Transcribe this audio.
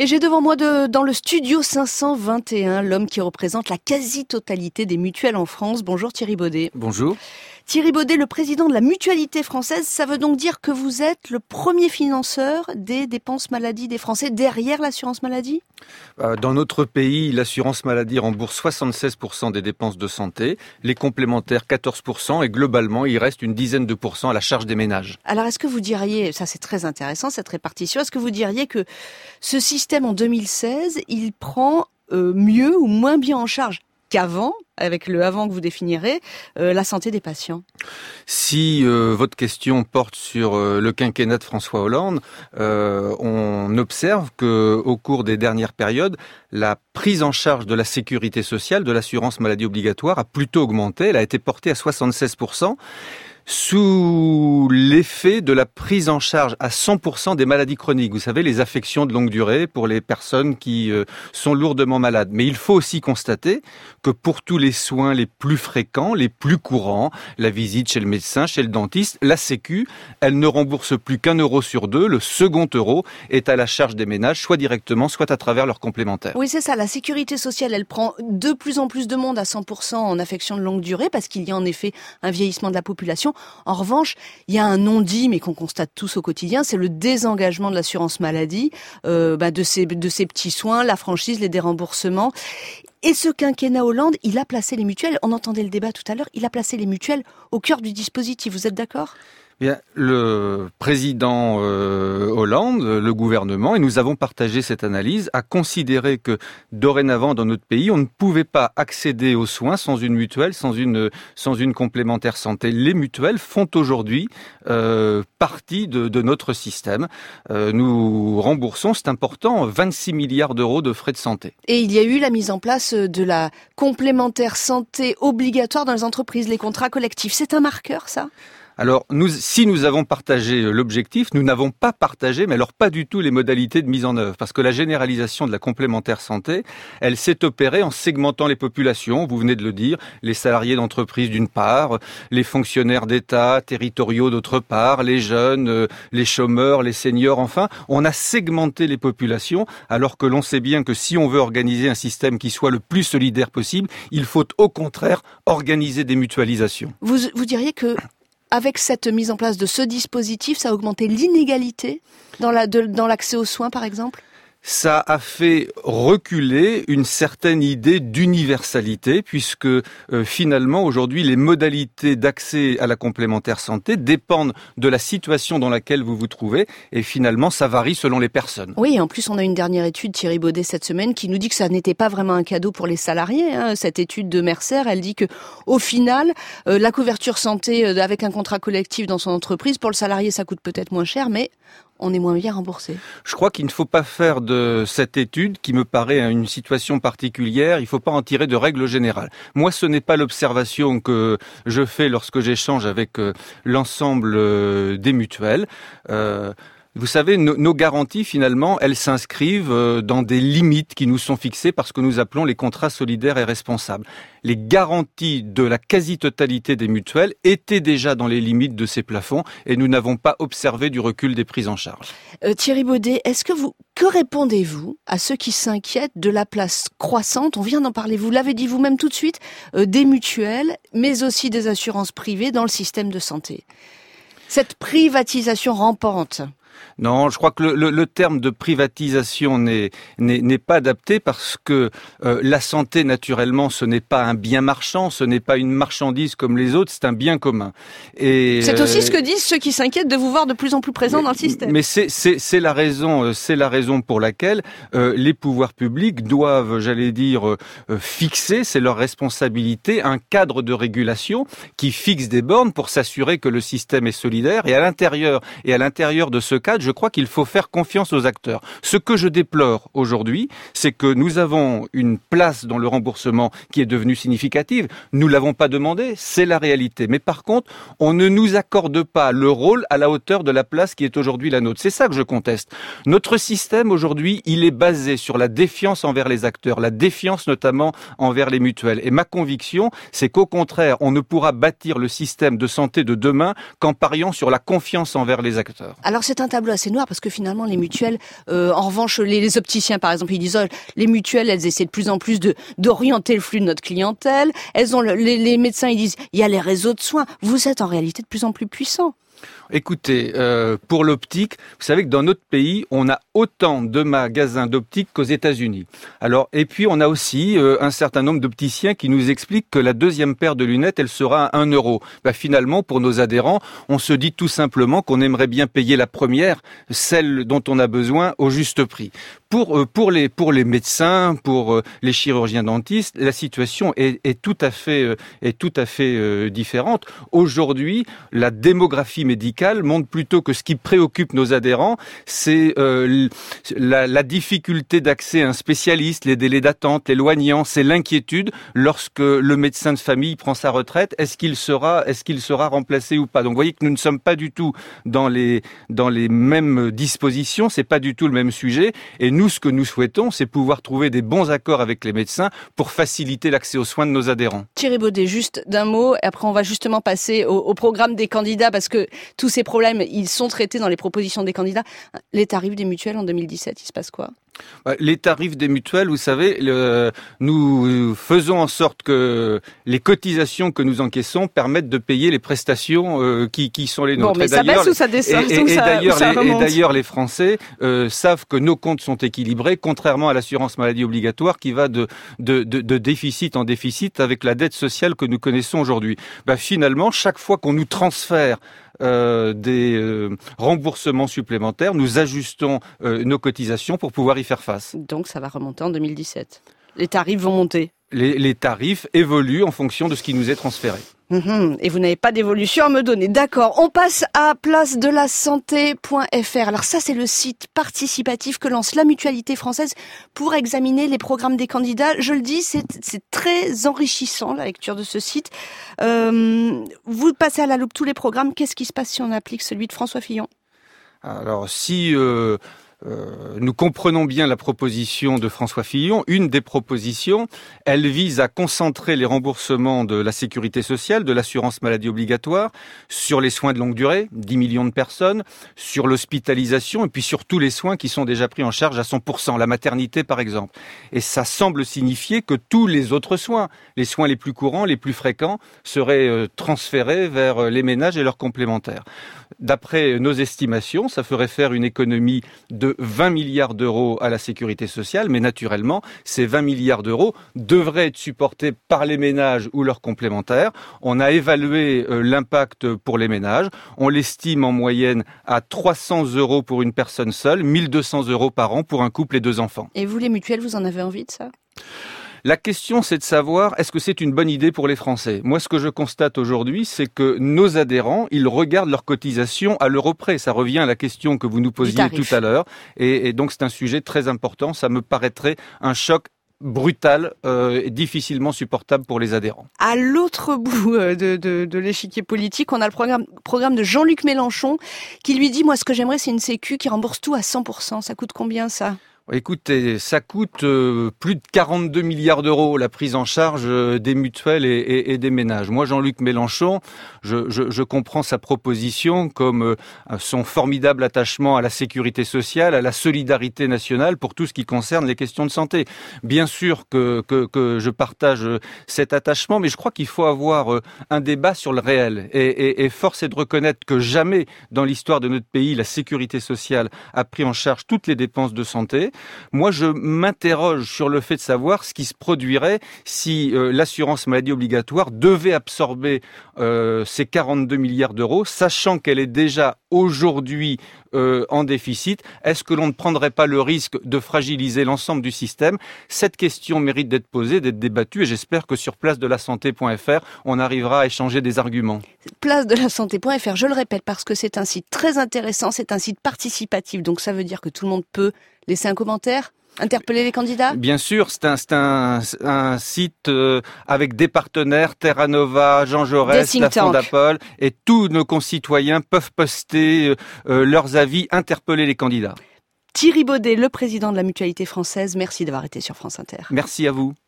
Et j'ai devant moi dans le studio 521 l'homme qui représente la quasi-totalité des mutuelles en France. Bonjour Thierry Baudet. Bonjour. Thierry Baudet, le président de la Mutualité française, ça veut donc dire que vous êtes le premier financeur des dépenses maladie des Français derrière l'assurance maladie ? Dans notre pays, l'assurance maladie rembourse 76% des dépenses de santé, les complémentaires 14% et globalement, il reste une dizaine de pourcents à la charge des ménages. Alors est-ce que vous diriez, ça c'est très intéressant cette répartition, est-ce que vous diriez que ce système en 2016, il prend mieux ou moins bien en charge qu'avant, avec le avant que vous définirez, la santé des patients? Si votre question porte sur le quinquennat de François Hollande, on observe qu'au cours des dernières périodes, la prise en charge de la sécurité sociale, de l'assurance maladie obligatoire a plutôt augmenté. Elle a été portée à 76%. Sous l'effet de la prise en charge à 100% des maladies chroniques. Vous savez, les affections de longue durée pour les personnes qui sont lourdement malades. Mais il faut aussi constater que pour tous les soins les plus fréquents, les plus courants, la visite chez le médecin, chez le dentiste, la Sécu, elle ne rembourse plus qu'1 euro sur 2. Le second euro est à la charge des ménages, soit directement, soit à travers leurs complémentaires. Oui, c'est ça. La sécurité sociale, elle prend de plus en plus de monde à 100% en affection de longue durée parce qu'il y a en effet un vieillissement de la population. En revanche, il y a un non-dit, mais qu'on constate tous au quotidien, c'est le désengagement de l'assurance maladie, de ces petits soins, la franchise, les déremboursements. Et ce quinquennat Hollande, il a placé les mutuelles, on entendait le débat tout à l'heure, il a placé les mutuelles au cœur du dispositif. Vous êtes d'accord ? Bien, le président Hollande, le gouvernement, et nous avons partagé cette analyse, a considéré que dorénavant dans notre pays, on ne pouvait pas accéder aux soins sans une mutuelle, sans une complémentaire santé. Les mutuelles font aujourd'hui partie de notre système. Nous remboursons, c'est important, 26 milliards d'euros de frais de santé. Et il y a eu la mise en place de la complémentaire santé obligatoire dans les entreprises, les contrats collectifs. C'est un marqueur, ça ? Alors, si nous avons partagé l'objectif, nous n'avons pas partagé, mais alors pas du tout les modalités de mise en œuvre. Parce que la généralisation de la complémentaire santé, elle s'est opérée en segmentant les populations. Vous venez de le dire, les salariés d'entreprise d'une part, les fonctionnaires d'État, territoriaux d'autre part, les jeunes, les chômeurs, les seniors, enfin. On a segmenté les populations, alors que l'on sait bien que si on veut organiser un système qui soit le plus solidaire possible, il faut au contraire organiser des mutualisations. Vous diriez que avec cette mise en place de ce dispositif, ça a augmenté l'inégalité dans l'accès aux soins, par exemple ? Ça a fait reculer une certaine idée d'universalité puisque finalement aujourd'hui les modalités d'accès à la complémentaire santé dépendent de la situation dans laquelle vous vous trouvez et finalement ça varie selon les personnes. Oui, en plus on a une dernière étude, Thierry Baudet, cette semaine qui nous dit que ça n'était pas vraiment un cadeau pour les salariés. Cette étude de Mercer, elle dit que au final la couverture santé avec un contrat collectif dans son entreprise, pour le salarié ça coûte peut-être moins cher, mais on est moins bien remboursé. Je crois qu'il ne faut pas faire de cette étude, qui me paraît une situation particulière, il ne faut pas en tirer de règle générale. Moi, ce n'est pas l'observation que je fais lorsque j'échange avec l'ensemble des mutuelles. Vous savez, nos garanties, finalement, elles s'inscrivent dans des limites qui nous sont fixées par ce que nous appelons les contrats solidaires et responsables. Les garanties de la quasi-totalité des mutuelles étaient déjà dans les limites de ces plafonds et nous n'avons pas observé du recul des prises en charge. Thierry Baudet, que répondez-vous à ceux qui s'inquiètent de la place croissante, on vient d'en parler, vous l'avez dit vous-même tout de suite, des mutuelles, mais aussi des assurances privées dans le système de santé ? Cette privatisation rampante. Non, je crois que le terme de privatisation n'est pas adapté parce que la santé, naturellement, ce n'est pas un bien marchand, ce n'est pas une marchandise comme les autres, c'est un bien commun. Et c'est aussi ce que disent ceux qui s'inquiètent de vous voir de plus en plus présents dans le système. Mais c'est la raison pour laquelle les pouvoirs publics doivent, fixer, c'est leur responsabilité, un cadre de régulation qui fixe des bornes pour s'assurer que le système est solidaire. Et à l'intérieur de ce cadre, je crois qu'il faut faire confiance aux acteurs. Ce que je déplore aujourd'hui, c'est que nous avons une place dans le remboursement qui est devenue significative. Nous l'avons pas demandé, c'est la réalité. Mais par contre, on ne nous accorde pas le rôle à la hauteur de la place qui est aujourd'hui la nôtre. C'est ça que je conteste. Notre système aujourd'hui, il est basé sur la défiance envers les acteurs, la défiance notamment envers les mutuelles. Et ma conviction, c'est qu'au contraire, on ne pourra bâtir le système de santé de demain qu'en pariant sur la confiance envers les acteurs. Alors c'est intéressant tableau assez noir parce que finalement les mutuelles, en revanche les opticiens par exemple, ils disent les mutuelles elles essaient de plus en plus d'orienter le flux de notre clientèle. Elles ont les médecins ils disent il y a les réseaux de soins. Vous êtes en réalité de plus en plus puissants. Écoutez, pour l'optique, vous savez que dans notre pays, on a autant de magasins d'optique qu'aux États-Unis. Alors, et puis on a aussi un certain nombre d'opticiens qui nous expliquent que la deuxième paire de lunettes, elle sera à 1 €. Finalement, pour nos adhérents, on se dit tout simplement qu'on aimerait bien payer la première, celle dont on a besoin, au juste prix. Pour les médecins, pour les chirurgiens dentistes, la situation est tout à fait différente. Aujourd'hui, la démographie médicale montre plutôt que ce qui préoccupe nos adhérents, c'est la difficulté d'accès à un spécialiste, les délais d'attente, l'éloignement, c'est l'inquiétude lorsque le médecin de famille prend sa retraite. Est-ce qu'il sera remplacé ou pas? Donc, vous voyez que nous ne sommes pas du tout dans les mêmes dispositions. C'est pas du tout le même sujet. Et nous, ce que nous souhaitons, c'est pouvoir trouver des bons accords avec les médecins pour faciliter l'accès aux soins de nos adhérents. Thierry Baudet, juste d'un mot, et après on va justement passer au programme des candidats, parce que tous ces problèmes, ils sont traités dans les propositions des candidats. Les tarifs des mutuelles en 2017, il se passe quoi? Les tarifs des mutuelles, vous savez, nous faisons en sorte que les cotisations que nous encaissons permettent de payer les prestations qui sont les nôtres. Bon, mais ça baisse ou ça descend? Et d'ailleurs, les Français savent que nos comptes sont équilibrés, contrairement à l'assurance maladie obligatoire qui va de déficit en déficit avec la dette sociale que nous connaissons aujourd'hui. Finalement, chaque fois qu'on nous transfère des remboursements supplémentaires, nous ajustons nos cotisations pour pouvoir y faire face. Donc ça va remonter en 2017. Les tarifs vont monter. Les tarifs évoluent en fonction de ce qui nous est transféré. Et vous n'avez pas d'évolution à me donner. D'accord. On passe à placedelasante.fr. Alors ça, c'est le site participatif que lance la Mutualité française pour examiner les programmes des candidats. Je le dis, c'est très enrichissant, la lecture de ce site. Vous passez à la loupe tous les programmes. Qu'est-ce qui se passe si on applique celui de François Fillon? Alors, si nous comprenons bien la proposition de François Fillon. Une des propositions, elle vise à concentrer les remboursements de la sécurité sociale, de l'assurance maladie obligatoire, sur les soins de longue durée, 10 millions de personnes, sur l'hospitalisation et puis sur tous les soins qui sont déjà pris en charge à 100%, la maternité par exemple. Et ça semble signifier que tous les autres soins, les soins les plus courants, les plus fréquents, seraient transférés vers les ménages et leurs complémentaires. D'après nos estimations, ça ferait faire une économie de 20 milliards d'euros à la sécurité sociale, mais naturellement, ces 20 milliards d'euros devraient être supportés par les ménages ou leurs complémentaires. On a évalué l'impact pour les ménages. On l'estime en moyenne à 300 € pour une personne seule, 1 200 € par an pour un couple et 2 enfants. Et vous, les mutuelles, vous en avez envie de ça ? La question, c'est de savoir, est-ce que c'est une bonne idée pour les Français? Moi, ce que je constate aujourd'hui, c'est que nos adhérents, ils regardent leurs cotisations à l'euro près. Ça revient à la question que vous nous posiez tout à l'heure. Et donc, c'est un sujet très important. Ça me paraîtrait un choc brutal et difficilement supportable pour les adhérents. À l'autre bout de l'échiquier politique, on a le programme de Jean-Luc Mélenchon qui lui dit, moi, ce que j'aimerais, c'est une sécu qui rembourse tout à 100%. Ça coûte combien, ça ? Écoutez, ça coûte plus de 42 milliards d'euros la prise en charge des mutuelles et des ménages. Moi, Jean-Luc Mélenchon, je comprends sa proposition comme son formidable attachement à la sécurité sociale, à la solidarité nationale pour tout ce qui concerne les questions de santé. Bien sûr que je partage cet attachement, mais je crois qu'il faut avoir un débat sur le réel. Et force est de reconnaître que jamais dans l'histoire de notre pays, la sécurité sociale a pris en charge toutes les dépenses de santé. Moi, je m'interroge sur le fait de savoir ce qui se produirait si l'assurance maladie obligatoire devait absorber ces 42 milliards d'euros, sachant qu'elle est déjà aujourd'hui en déficit. Est-ce que l'on ne prendrait pas le risque de fragiliser l'ensemble du système? Cette question mérite d'être posée, d'être débattue, et j'espère que sur placedelasante.fr, on arrivera à échanger des arguments. Placedelasante.fr, je le répète, parce que c'est un site très intéressant, c'est un site participatif, donc ça veut dire que tout le monde peut laisser un commentaire, interpeller les candidats? Bien sûr, c'est un site avec des partenaires, Terra Nova, Jean Jaurès, la Fondapol, et tous nos concitoyens peuvent poster leurs avis, interpeller les candidats. Thierry Baudet, le président de la Mutualité française, merci d'avoir été sur France Inter. Merci à vous.